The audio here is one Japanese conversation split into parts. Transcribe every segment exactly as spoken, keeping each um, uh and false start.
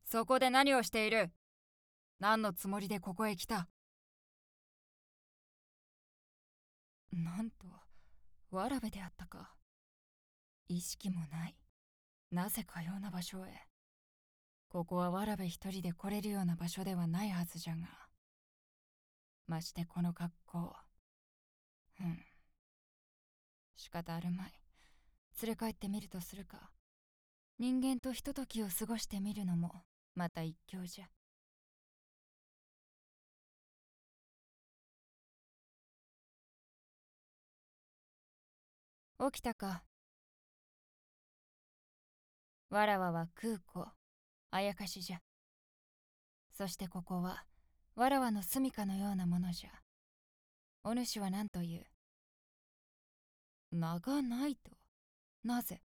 そこで何をしている？何のつもりでここへ来た？なんと、わらべであったか。意識もない。なぜかような場所へ。ここはわらべ一人で来れるような場所ではないはずじゃが。ましてこの格好。うん。仕方あるまい。連れ帰ってみるとするか。人間とひとときを過ごしてみるのもまた一興じゃ。起きたか。わらわは空子、あやかしじゃ。そしてここはわらわの住処のようなものじゃ。お主は何という？名がないと。なぜ？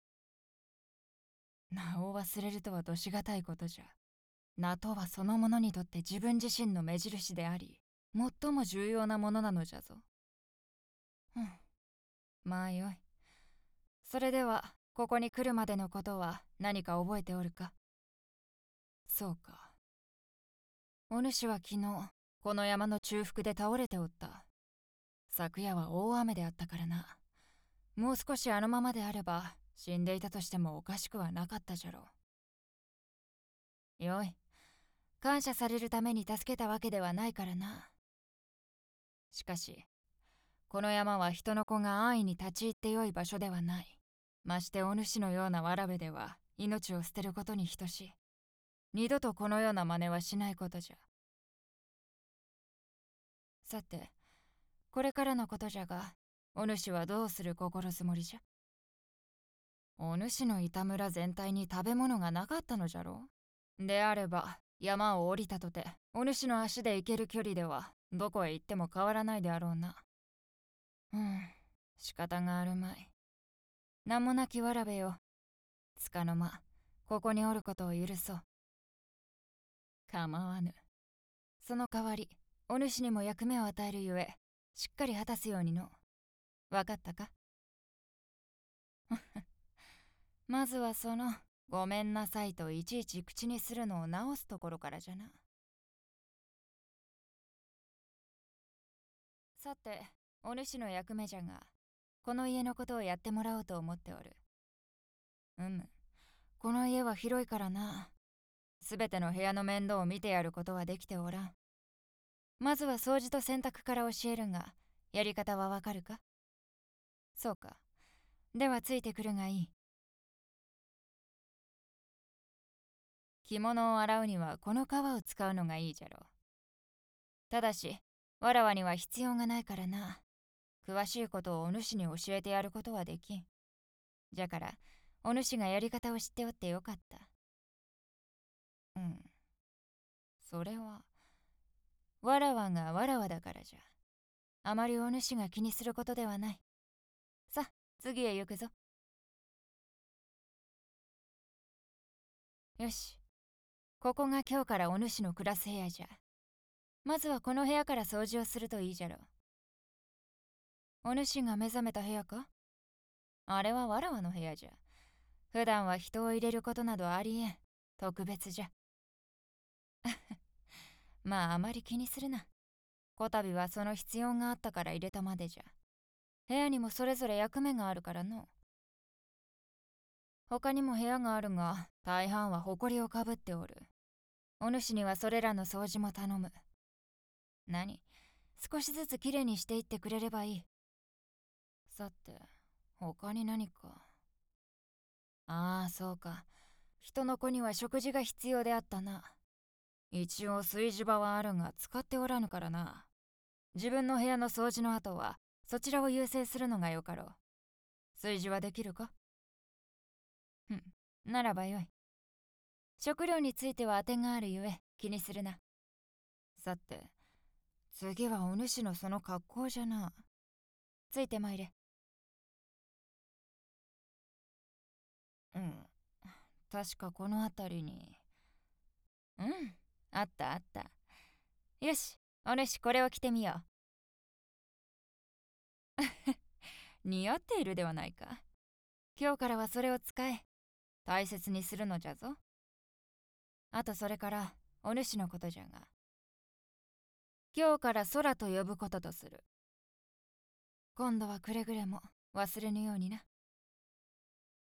名を忘れるとはどしがたいことじゃ。名とはそのものにとって自分自身の目印であり、最も重要なものなのじゃぞ。うん。まあよい。それでは、ここに来るまでのことは何か覚えておるか？そうか。お主は昨日、この山の中腹で倒れておった。昨夜は大雨であったからな。もう少しあのままであれば、死んでいたとしてもおかしくはなかったじゃろう。よい。感謝されるために助けたわけではないからな。しかし、この山は人の子が安易に立ち入ってよい場所ではない。ましてお主のようなわらべでは命を捨てることに等しい。二度とこのような真似はしないことじゃ。さて、これからのことじゃが、お主はどうする心づもりじゃ？お主のいた村全体に食べ物がなかったのじゃろう？であれば、山を降りたとて、お主の足で行ける距離では、どこへ行っても変わらないであろうな。うん、仕方があるまい。名もなきわらべよ。つかの間、ここにおることを許そう。構わぬ。その代わり、お主にも役目を与えるゆえ、しっかり果たすようにの。わかったか？まずはその、ごめんなさいといちいち口にするのを直すところからじゃな。さて、お主の役目じゃが、この家のことをやってもらおうと思っておる。うむ。この家は広いからな。すべての部屋の面倒を見てやることはできておらん。まずは掃除と洗濯から教えるが、やり方はわかるか？そうか。ではついてくるがいい。着物を洗うにはこの革を使うのがいいじゃろう。ただし、わらわには必要がないからな。詳しいことをお主に教えてやることはできん。じゃから、お主がやり方を知っておってよかった。うん。それは、わらわがわらわだからじゃ。あまりお主が気にすることではない。さ、次へ行くぞ。よし。ここが今日からお主の暮らす部屋じゃ。まずはこの部屋から掃除をするといいじゃろう。お主が目覚めた部屋か？あれはわらわの部屋じゃ。普段は人を入れることなどありえん。特別じゃ。まああまり気にするな。こたびはその必要があったから入れたまでじゃ。部屋にもそれぞれ役目があるからの。他にも部屋があるが、大半は埃をかぶっておる。お主にはそれらの掃除も頼む。何？少しずつきれいにしていってくれればいい。さて、他に何か。ああ、そうか。人の子には食事が必要であったな。一応炊事場はあるが使っておらぬからな。自分の部屋の掃除の後はそちらを優先するのがよかろう。炊事はできるか？ふん、ならばよい。食料については当てがあるゆえ気にするな。さて、次はお主のその格好じゃな。ついてまいれ。うん、確かこの辺りに。うん、あったあった。よし、お主これを着てみよう。似合っているではないか。今日からはそれを使え。大切にするのじゃぞ。 あとそれからお主のことじゃが、今日から空と呼ぶこととする。今度はくれぐれも忘れぬようにな。